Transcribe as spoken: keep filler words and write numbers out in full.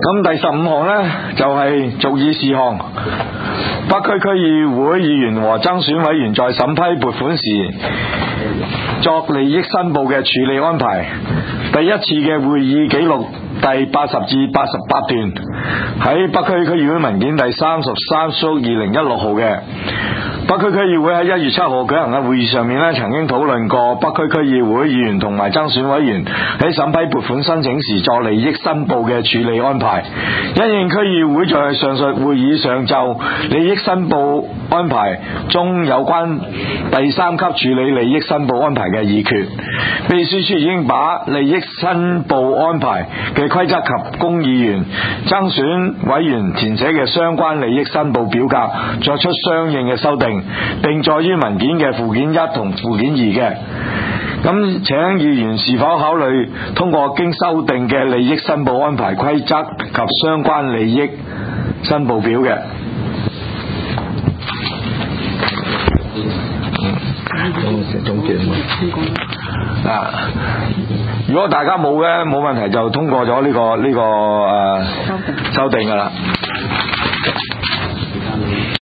咁第十五項呢，就係續議事項，北區區議會議員和增選委員在審批撥款時作利益申報嘅處理安排。第一次嘅會議記錄第八十至八十八段，喺北區區議會文件第三十三縮二零一六號嘅。北區區議會喺一月七號舉行嘅會議上面咧，曾經討論過北區區議會議員同埋增選委員喺審批撥款申請時作利益申報嘅處理安排。因應區議會在上述會議上就利益申報安排中有關第三級處理利益申報安排嘅議決，秘書處已經把利益申報安排嘅規則及公議員、增選委員填寫嘅相關利益申報表格作出相應嘅修訂，並載於文件嘅附件一同附件二嘅。咁請議員是否考慮通過經修訂嘅利益申報安排規則及相關利益申報表嘅？總結啊！如果大家冇嘅冇問題，就通過咗呢、這個呢、這個誒、呃、修訂噶啦。